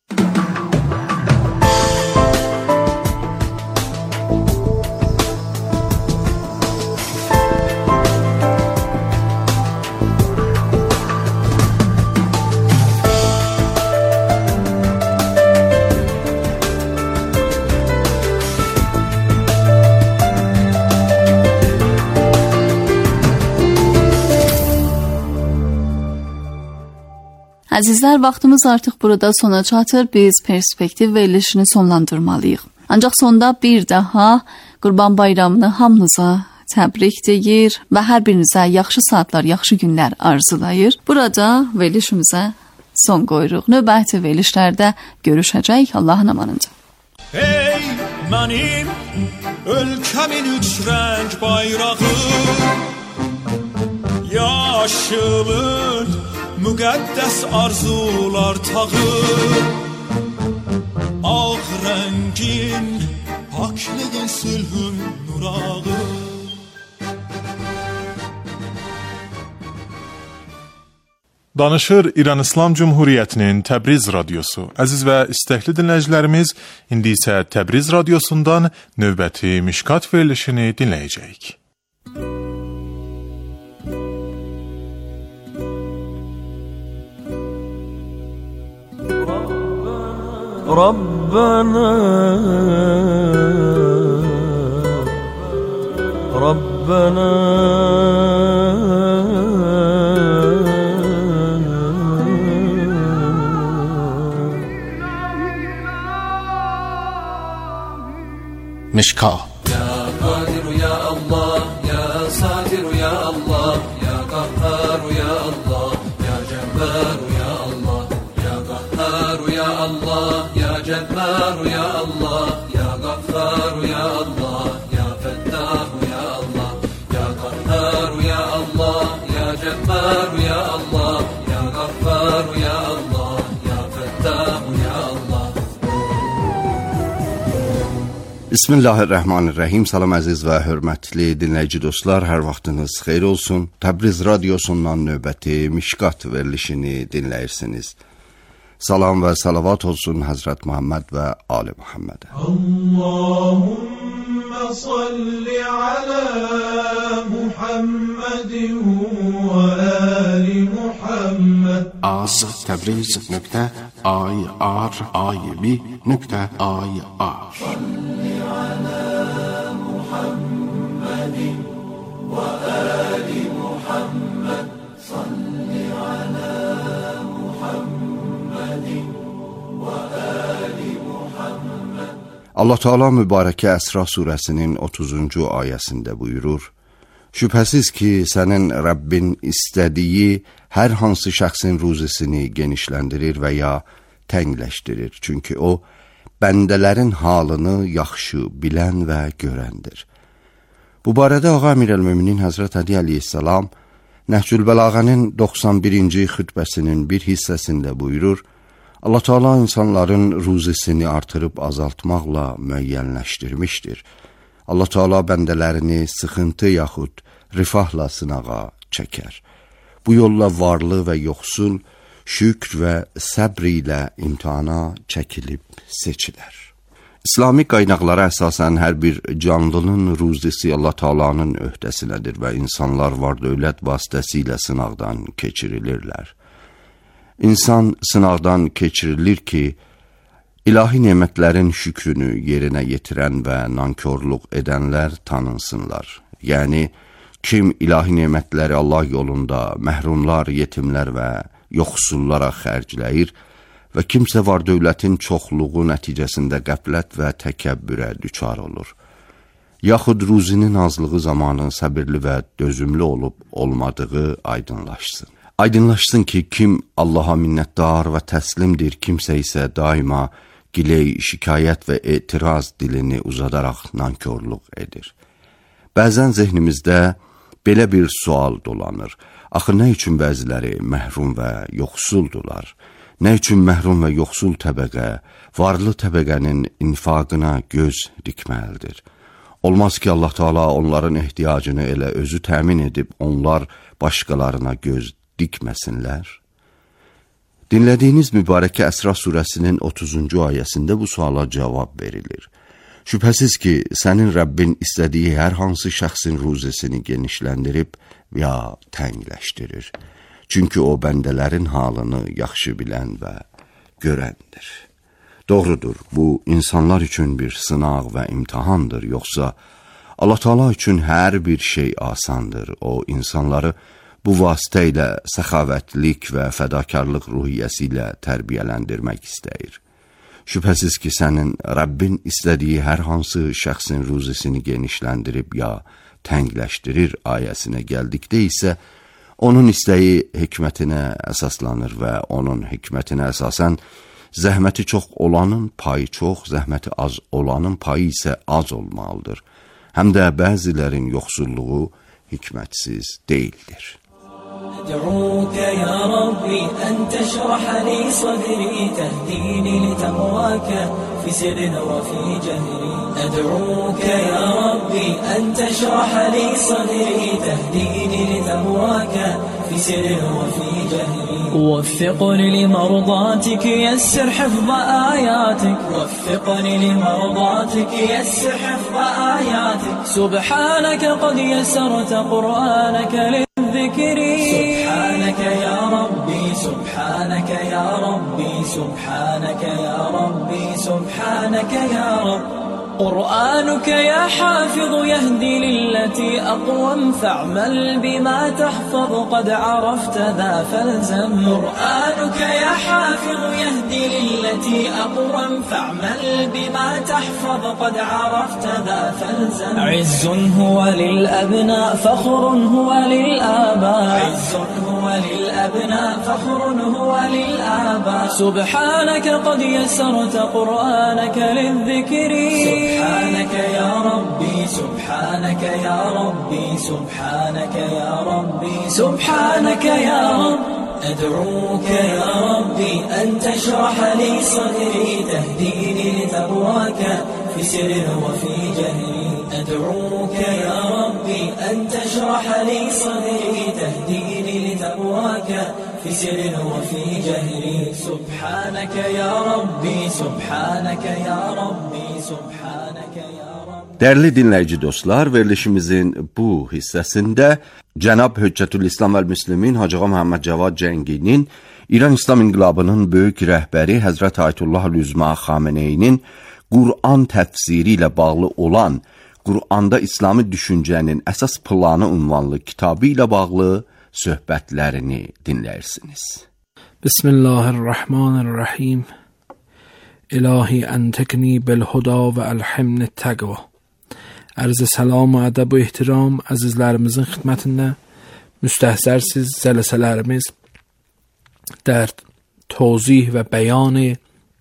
Əzizlər, vaxtımız artıq burada sona çatır. Biz perspektiv verilişini sonlandırmalıyıq. Ancaq sonda bir daha Qurban Bayramını hamınıza təbrik deyir və hər birinizə yaxşı saatlar, yaxşı günlər arzulayır. Burada verilişimizə son qoyuruq. Növbəti verilişlərdə görüşəcək. Allahın amanınca. Ey mənim ölkəmin üç rəng bayrağı, yaşılın müqəddəs arzular tağı, ağ rəngin paklığın sülhün nurağı. Danışır İran İslam Cumhuriyyətinin Təbriz radiosu. Əziz və istəkli dinləyicilərimiz, indi isə Təbriz radiosundan növbəti Mişkat verilişini dinləyəcəyik. ربنا ربنا مشكاة يا قادر يا الله يا ساتر يا الله يا قهار يا الله يا جبار يا الله يا قهار يا الله يا جبار يا الله يا غفار يا الله يا فتاح يا الله يا قهار يا الله يا جبار يا الله يا غفار يا الله يا فتاح يا الله. Bismillahirrahmanirrahim. Salam əziz və hörmətli dinləyici dostlar, hər vaxtınız xeyir olsun. Təbriz radiosundan növbəti Mişkat verilişini dinləyirsiniz. Salam və salavat olsun Həzrət Muhammed və Ali Muhammedə. Allahümme salli ala Muhammedin və Ali Muhammed. az təbriz nöqtə irib nöqtə ir. Salli ala Muhammedin və Ali Muhammed. Salli ala Allah Teala mübarəkə Əsra surəsinin otuzuncu ayəsində buyurur: Şübhəsiz ki, sənin Rəbbin istədiyi hər hansı şəxsin ruzisini genişləndirir və ya tənqləşdirir. Çünki o, bəndələrin halını yaxşı bilən və görəndir. Bu barədə Ağa Əmirəl-Möminin Həzrət Əli əleyhissalam Nəhcül Bəlağənin doxsan birinci xütbəsinin bir hissəsində buyurur: Allah Teala insanların ruzisini artırıb azaltmaqla müəyyənləşdirmişdir. Allah Teala bəndələrini sıxıntı yaxud rifahla sınağa çəkər. Bu yolla varlı və yoxsul şükr və səbr ilə imtihana çəkilib seçilər. İslami qaynaqlara əsasən hər bir canlının ruzisi Allah Taala'nın öhdəsinədir və insanlar var dövlət vasitəsilə sınaqdan keçirilirlər. İnsan sınaqdan keçirilir ki, ilahi nemətlərin şükrünü yerinə yetirən və nankörlük edənlər tanınsınlar. Yəni, kim ilahi nemətləri Allah yolunda məhrumlar, yetimlər və yoxsullara xərcləyir və kimsə var dövlətin çoxluğu nəticəsində qəflət və təkəbbürə düçar olur. Yaxud ruzinin azlığı zamanı səbirli və dözümlü olub olmadığı aydınlaşsın. Aydınlaşsın ki, kim Allaha minnətdar və təslimdir, kimsə isə daima giley, şikayət və etiraz dilini uzadaraq nankörlük edir. Bəzən zehnimizdə belə bir sual dolanır. Axı nə üçün bəziləri məhrum və yoxsuldular? Nə üçün məhrum və yoxsul təbəqə, varlı təbəqənin infaqına göz dikməlidir? Olmaz ki, Allah Teala onların ehtiyacını elə özü təmin edib, onlar başqalarına göz dikməsinlər? Dinlədiyiniz mübarəkə Əsra surəsinin otuzuncu ayəsində bu suala cavab verilir. Şübhəsiz ki, sənin Rəbbin istədiyi hər hansı şəxsin ruzisini genişləndirib ya təngiləşdirir. Çünki o bəndələrin halını yaxşı bilən və görəndir. Doğrudur, bu insanlar üçün bir sınaq və imtihandır, yoxsa Allah Teala üçün hər bir şey asandır. O insanları bu vasitə ilə səxavətlik və fədakarlıq ruhiyyəsi ilə tərbiyələndirmək istəyir. Şübhəsiz ki, sənin Rəbbin istədiyi hər hansı şəxsin ruzisini genişləndirib ya təngiləşdirir ayəsinə gəldikdə isə, onun istəyi hikmətinə əsaslanır və onun hikmətinə əsasən zəhməti çox olanın payı çox, zəhməti az olanın payı isə az olmalıdır. Həm də bəzilərin yoxsulluğu hikmətsiz deyildir. أدعوك يا ربي أن تشرح لي صدري تهديني لتقواك في سر وفي جهري أدعوك يا ربي أن تشرح لي صدري تهديني لتقواك في سر وفي جهري وفقني لمرضاتك يسر حفظ آياتك وفقني لمرضاتك يسر حفظ آياتك سبحانك قد يسرت قرآنك للذكر سبحانك يا ربي سبحانك يا ربي سبحانك يا ربي سبحانك يا رب قرآنك يا حافظ يهدي للتي أقوم فاعمل بما تحفظ قد عرفت ذا فالزم قرآنك يا حافظ يهدي للتي أقوم فاعمل بما تحفظ قد عرفت ذا فالزم عز هو للأبناء فخر هو للآباء عز هو للأبناء فخر هو للآباء سبحانك قد يسرت قرآنك للذكر سبحانك يا ربي سبحانك يا ربي سبحانك يا ربي سبحانك يا رب أدعوك يا ربي أن تشرح لي صدري تهديني لتقواك في سر وفي جهري أدعوك يا ربي أن تشرح لي صدري تهديني لتقواك في سر وفي جهري سبحانك يا ربي سبحانك يا ربي سبحانك يا ربي. Dərli dinləyici dostlar, verilişimizin bu hissəsində Cənab Höccətül İslam və Müslimin Hacı Ağa Məhəmməd Cavad Cənginin İran İslam İnqilabının böyük rəhbəri Həzrət Ayətullah Üzma Xameneyinin Qur'an təfsiri ilə bağlı olan Qur'anda İslami düşüncənin əsas planı ünvanlı kitabı ilə bağlı söhbətlərini dinləyirsiniz. Bismillahirrahmanirrahim. İlahi entekni belhuda və əlhimni təqva. Ərz salam və ədəb və ehtiram əzizlərimizin xidmətində müstəhzərsiz cələsələrimiz در توضیح و بیان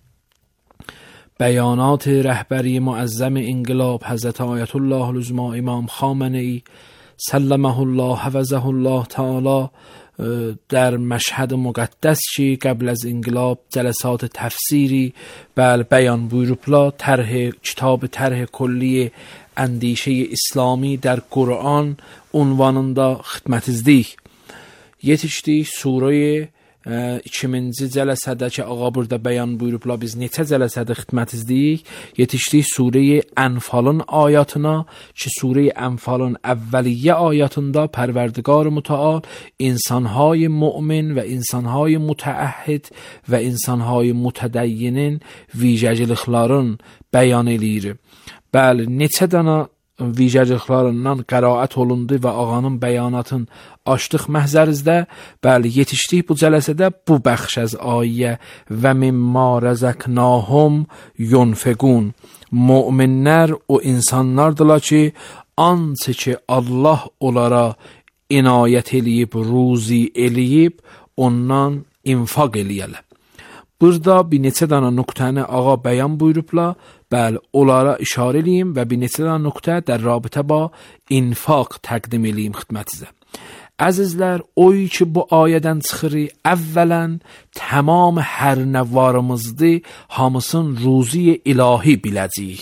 بیانات رهبری معظم انقلاب حضرت آیت الله العظما امام خامنه‌ای سلمه الله حفظه الله تعالی در مشهد مقدسشی قبل از انقلاب جلسات تفسیری بل بیان buyurublar طرح کتاب طرح کلی Əndişə-i İslami در Qur'an unvanında xidmətinizdik. Yetişdik surəyə ikinci cələsədə ki, ağa burada bəyan buyurublar, biz neçə cələsədə xidmətinizdik. Yetişdik surəyə Ənfalın ayatına ki, surəyə Ənfalın əvvəliyyə ayatında Pərverdigar Mütəal insanhay mümin və insanhay mütəəhhid və insanhay mütədəyyinin vicəciliklərin bəyan eləyir. Bəli, neçə dənə vicəciliklərindən qəraət olundu və ağanın bəyanatın açdıq məhzərizdə. Bəli, yetişdik bu cələsədə bu bəxş az ayə və mimma rəzəqnahum yunfiqun. Möminlər o insanlardılar ki, ançı ki Allah onlara inayət eləyib, ruzi eləyib, ondan infaq eləyələr. Burada bir neçə dənə nöqtəni ağa bəyan buyurublar. Bəli, onlara işarə eləyim və bir neçə dənə nöqtə در rabitə با infaq təqdim eləyim xidmətinizə. Əzizlər, oy ki bu ayədən çıxırı, əvvələn tamam hər nəvarımızdı, hamısın ruzi ilahi biləcəyik.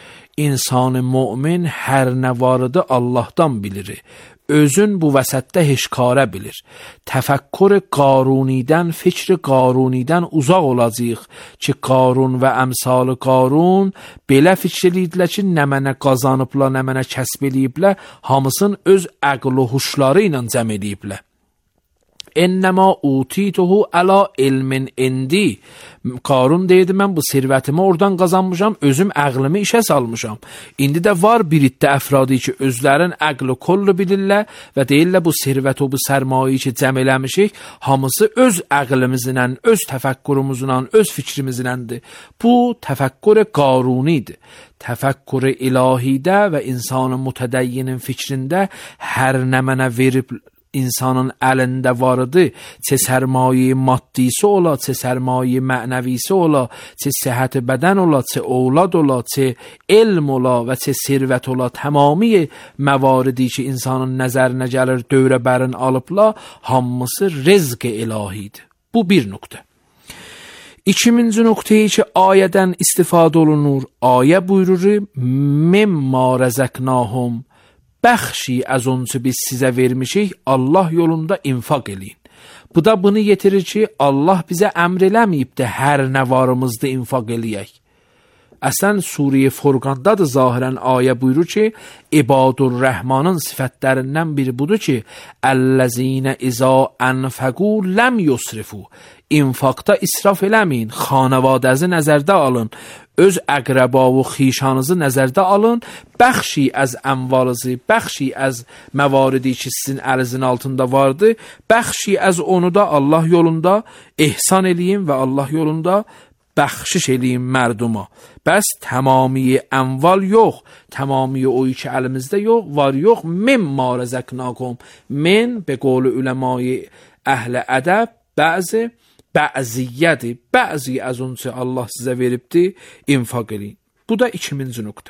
İnsan mümin hər nəvarıdı Allahdan bilir. Özün bu vəsətdə heşkarə bilir. Təfəkkür qarunidən, fikr qarunidən uzaq olacaq ki, Qarun və əmsal Qarun belə fikr eləyidilər ki, nə mənə qazanıblar, nə mənə kəsb eləyiblər, hamısın öz əql və huşları ilə cəm eləyiblər. Ennəma utituhu əla ilmin indi. Qarun deyirdi, mən bu sirvətimi oradan qazanmışam, özüm əqlimi işə salmışam. İndi də var bir iddə əfradi ki, özlərin əqli kollu bilirlər və deyirlər, bu sirvət o bu sərmayi ki, cəm eləmişik, hamısı öz əqlimizlə, öz təfəkkürümüzlə, öz fikrimizləndir. Bu təfəkkür qarunidir. Təfəkkür ilahidə və insanın mütədəyyinin fikrində hər nə mənə verib insanın əlində varıdı, çə sərmayi maddisi ola, çə sərmayi mənəvisi ola, çə səhət bədən ola, çə oğlad ola, çə elm ola və çə sirvət ola, tamami məvaridi ki, insanın nəzərinə gəlir, dövrə bərin alıbla, hamısı rizq ilahidir. Bu bir nöqtə. İkinci nöqtəyi ki, ayədən istifadə olunur, ayə buyurur, mimma rəzəqnahum, bəxşi az oncu biz sizə vermişik, Allah yolunda infaq eləyin. Bu da bunu yetirir ki, Allah bizə əmr eləməyib də hər nə varımızda infaq eləyək. Əslən, Suriye Furqandadır zahirən ayə buyurur ki, İbadur Rəhmanın sifətlərindən biri budur ki, Əlləzinə izə ənfəqu ləm yusrifu. İnfaqda israf eləməyin, xanavadəzi nəzərdə alın, öz əqrəba və xişanızı nəzərdə alın, bəxşi az əmvalızı, bəxşi az məvaridi ki, sizin əlinizin altında vardı, bəxşi az onu da Allah yolunda ehsan eləyin və Allah yolunda bəxşiş eləyin mərduma. Bəs tamamiyi əmval yox, tamamiyi o ki əlimizdə yox, var yox, min marəzəknakum, min be qolu uləmayı əhlə ədəb, bəzi bəziyyədir, bəzi az onca Allah sizə veribdi, infaq eləyin. Bu da ikinci nöqtə.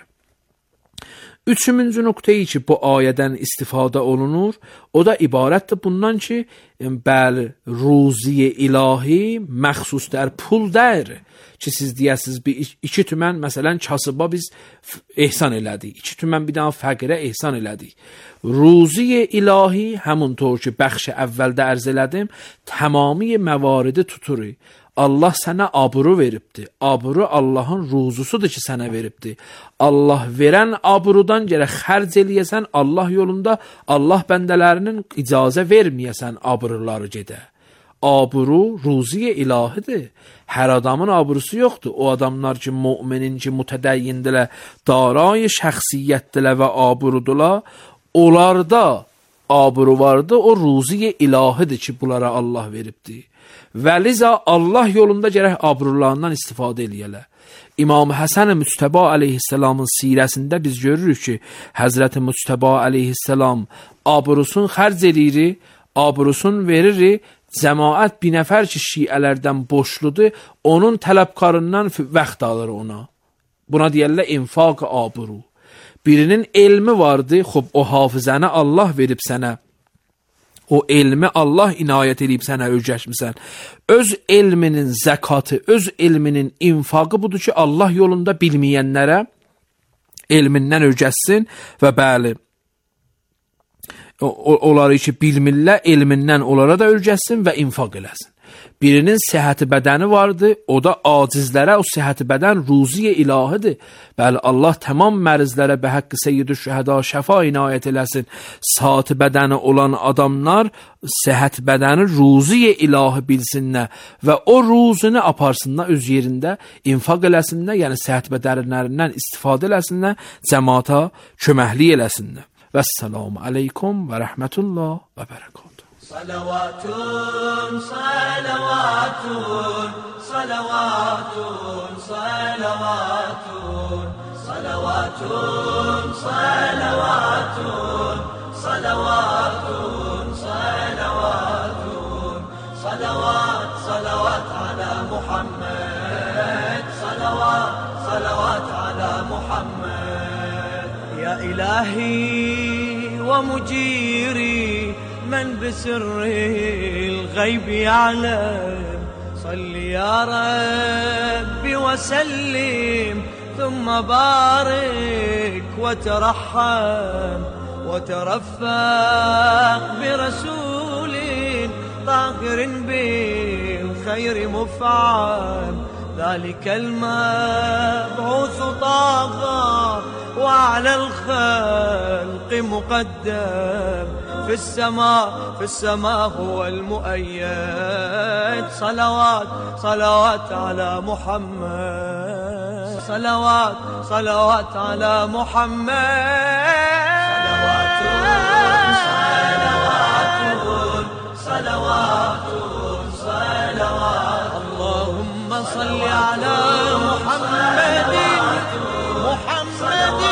Üçüncü nöqtəyi ki, bu ayədən istifadə olunur, o da ibarətdir bundan ki, bəli, ruziyə ilahi məxsus dər pul dər ki, siz deyəsiniz, bir iki tümən, məsələn, kasıba biz ehsan elədik, iki tümən bir dənə fəqirə ehsan elədik. Ruziyə ilahi, həmun tor ki, bəxşi əvvəldə ərz elədim, tamami məvaridi tutur. Allah sənə aburu veribdi. Aburu Allahın ruzusudur ki, sənə veribdi. Allah verən aburudan gərək xərc eləyəsən Allah yolunda, Allah bəndələrinin icazə verməyəsən aburuları gedə. Aburu ruziyə ilahidir. Hər adamın aburusu yoxdur. O adamlar ki, müminin ki, mütədəyyindirlər, daray şəxsiyyətdirlər və aburudular, onlarda aburu vardı, o ruziyə ilahidir ki, bunlara Allah veribdi. Və liza Allah yolunda gərək abrularından istifadə eləyələr. İmam Həsən Müctəba əleyhissalamın sirəsində biz görürük ki, Həzrəti Müctəba əleyhissalam abrusun xərc eləyir, abrusun verir, cəmaət bir nəfər ki, şiələrdən boşludur, onun tələbkarından vaxt alır ona. Buna deyərlər infaq abru. Birinin elmi vardı, xub o hafizəni Allah verib sənə. O elmi Allah inayət edib sənə öyrəşmisən. Öz elminin zəkatı, öz elminin infaqı budur ki, Allah yolunda bilməyənlərə elmindən öyrətsin və bəli, onları ki bilmirlər, elmindən onlara da öyrətsin və infaq eləsin. Birinin səhhəti bədəni vardı, o da acizlərə o səhhəti bədən ruziyə ilahidir. Bəli, Allah tamam mərizlərə bə haqqı seyyidü şəhəda şəfa inayət eləsin. Saati bədəni olan adamlar səhhət bədəni ruziyə ilahi bilsinlər və o ruzunu aparsınlar öz yerində infaq eləsinlər, yəni səhhət bədənlərindən istifadə eləsinlər, cəmaata köməklik eləsinlər. Vəssalamu aleykum və rəhmətullah və bərəkatuhu. صلوات صلوات صلوات صلوات صلوات صلوات صلوات صلوات صلوات صلوات على محمد صلوات صلوات على محمد يا إلهي ومجيري من بسر الغيب يعلم صل يا ربي وسلم ثم بارك وترحم وترفق برسول طاهر بالخير مفعم ذلك المبعوث طاغى وعلى الخلق مقدم في السماء في السماء هو المؤيد صلوات صلوات على محمد صلوات صلوات على محمد صلوات صلوات صلوات اللهم صل على محمد محمد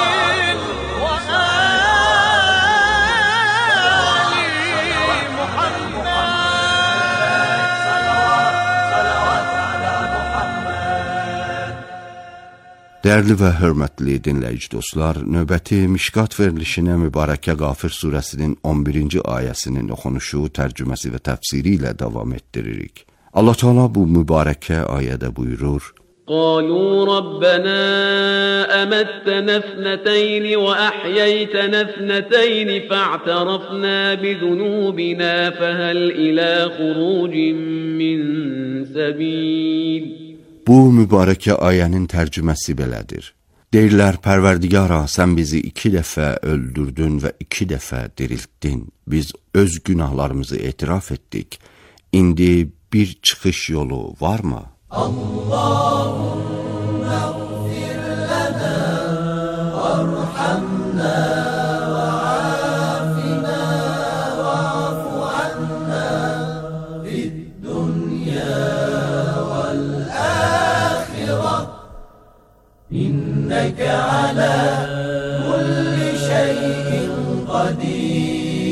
Dəyərli və hörmətli dinləyici dostlar, növbəti Mişqat verilişinə Mübarəkə Qafir surəsinin on birinci ayəsinin oxunuşu, tərcüməsi və təfsiri ilə davam etdiririk. Allah Teala bu mübarəkə ayədə buyurur: قالوا ربنا أمتنا اثنتين وأحييتنا اثنتين فاعترفنا بذنوبنا فهل إلى خروج من سبيل Bu mübarəkə ayənin tərcüməsi belədir. Deyirlər, Pərverdigara, sən bizi iki dəfə öldürdün və iki dəfə diriltdin. Biz öz günahlarımızı etiraf etdik. İndi bir çıxış yolu varmı? Allahümme gfir lana varhamna ve afina va'fu anna fid dunya vel ahireh inneke ala kulli şeyin qadir.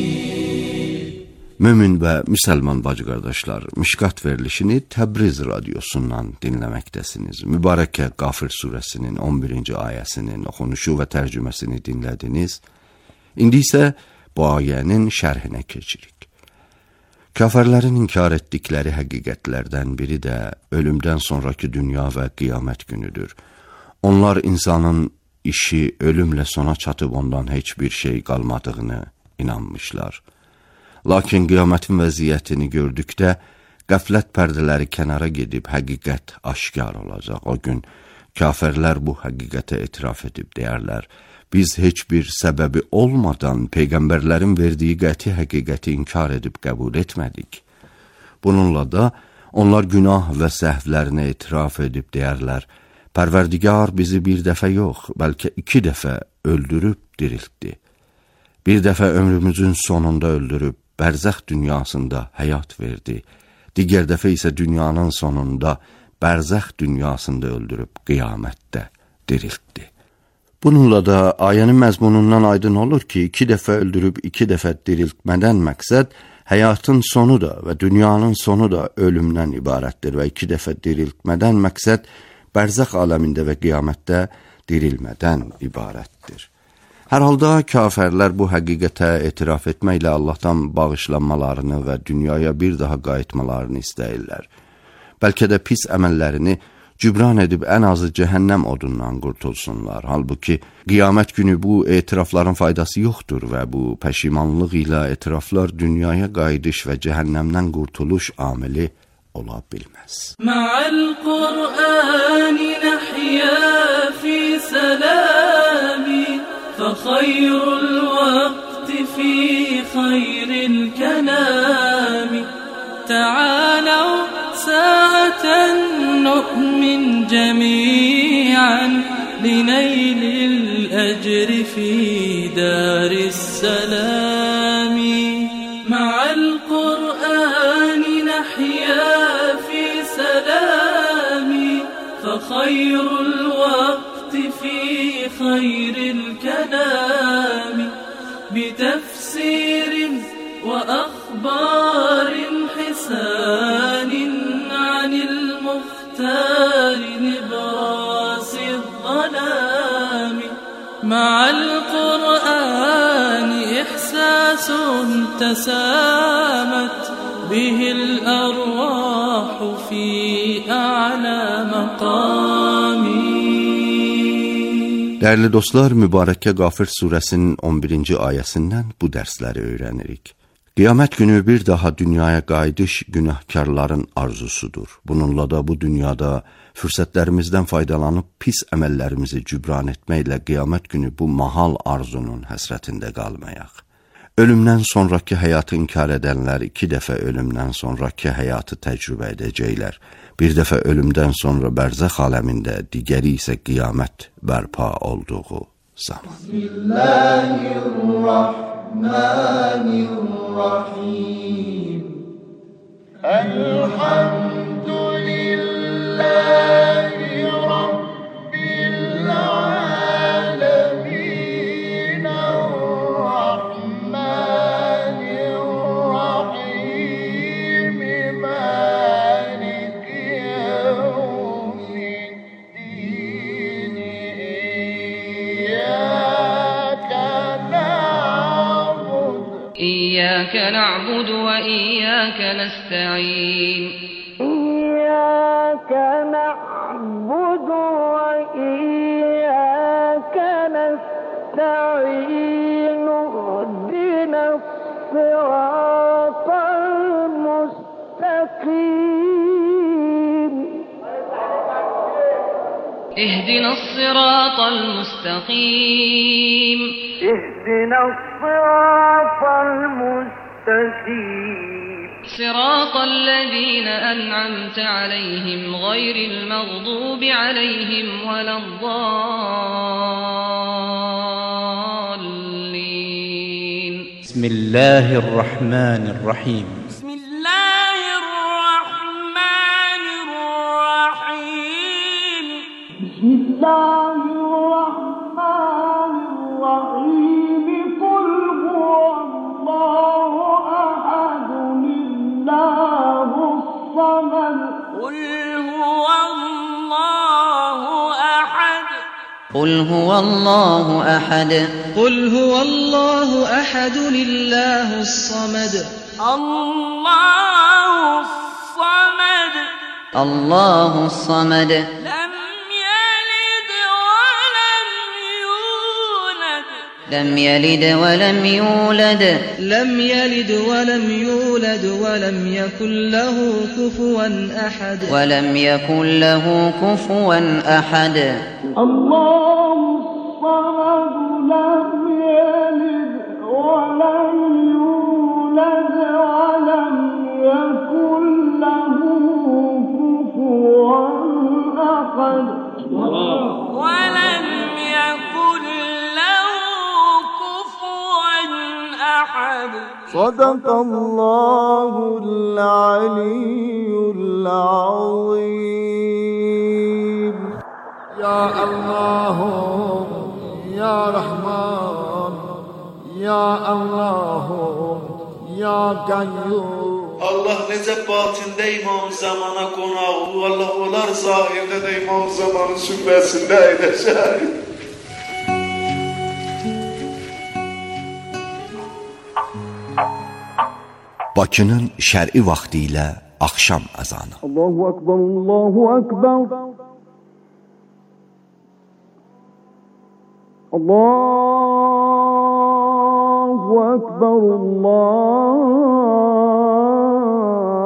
Mömin və müsəlman bacı qardaşlar, Mişqat verilişini Təbriz radiosundan dinləməkdəsiniz. Mübarəkə Qafir surəsinin on birinci ayəsinin oxunuşu və tərcüməsini dinlədiniz. İndi isə bu ayənin şərhinə keçirik. Kafirlərin inkar etdikləri həqiqətlərdən biri də ölümdən sonraki dünya və qiyamət günüdür. Onlar insanın işi ölümlə sona çatıb ondan heç bir şey qalmadığını inanmışlar. Lakin qiyamətin vəziyyətini gördükdə qəflət pərdələri kənara gedib həqiqət aşkar olacaq. O gün kafirlər bu həqiqətə etiraf edib deyərlər: biz heç bir səbəbi olmadan peyğəmbərlərin verdiyi qəti həqiqəti inkar edib qəbul etmədik. Bununla da onlar günah və səhvlərini etiraf edib deyərlər: Pərverdigar bizi bir dəfə yox, bəlkə iki dəfə öldürüb diriltdi. Bir dəfə ömrümüzün sonunda öldürüb bərzəx dünyasında həyat verdi. Digər dəfə isə dünyanın sonunda bərzəx dünyasında öldürüb qiyamətdə diriltdi. Bununla da ayənin məzmunundan aydın olur ki, iki dəfə öldürüb iki dəfə diriltmədən məqsəd həyatın sonu da və dünyanın sonu da ölümdən ibarətdir və iki dəfə diriltmədən məqsəd bərzəx aləmində və qiyamətdə dirilmədən ibarətdir. Hər halda kafirlər bu həqiqətə etiraf etməklə Allahdan bağışlanmalarını və dünyaya bir daha qayıtmalarını istəyirlər. Bəlkə də pis əməllərini cübran edib ən azı cəhənnəm odundan qurtulsunlar. Halbuki qiyamət günü bu etirafların faydası yoxdur və bu pəşimanlıq ilə etiraflar dünyaya qayıdış və cəhənnəmdən qurtuluş amili ola bilməz. Ma'al Qur'ani nahya fi salami fa khayrul waqti fi khayril kalami ta'alaw sa'atan nu'min jami'an لنيل الأجر في دار السلام مع القرآن نحيا في سلام فخير الوقت في خير الكلام بتفسير وأخبار حسان عن المختار نبراس الظلام مع القرآن إحساس تسامت به الأرواح في أعلى مقام. Dəyərli dostlar, Mübarəkə Qafir surəsinin on birinci ayəsindən bu dərsləri öyrənirik. Qiyamət günü bir daha dünyaya qayıdış günahkarların arzusudur. Bununla da bu dünyada fürsətlərimizdən faydalanıb pis əməllərimizi cübran etməklə qiyamət günü bu mahal arzunun həsrətində qalmayaq. Ölümdən sonraki həyatı inkar edənlər iki dəfə ölümdən sonraki həyatı təcrübə edəcəklər. Bir dəfə ölümdən sonra bərzəx aləmində, digəri isə qiyamət bərpa olduğu zaman. Bismillahirrahmanirrahim. Elhamdülillahi Rabbil alemin. Rahmanirrahim. Maliki yevmiddin. إياك نعبد وإياك نستعين إياك نعبد وإياك نستعين اهدنا الصراط المستقيم اهدنا الصراط المستقيم اهدنا الصراط المستقيم صراط الذين أنعمت عليهم غير المغضوب عليهم ولا الضالين. بسم الله الرحمن الرحيم. بسم الله الرحمن الرحيم. بسم الله الرحمن الرحيم. قل هو الله أحد الله الصمد. قل هو الله أحد. قل هو الله أحد قل هو الله أحد لله الصمد. الله الصمد. الله الصمد لم يلد ولم يولد. لم يلد ولم يولد لم يلد ولم يولد ولم يكن له كفوا أحد. ولم يكن له كفوا أحد. الله الصمد لم يلد ولم يولد ولم يكن له كفوا أحد. ولم يكن له كفوا أحد. صدق الله العلي العظيم. يا الله يا رحمن يا الله يا قيوم. Allah necə batində İmam Zamana qonağı, Allah olar zahirdə də İmam Zamanın sübhəsində əyləşər. Bakının şər'i vaxtı ilə axşam əzanı. Allahu Akbar, Allahu Akbar. الله أكبر الله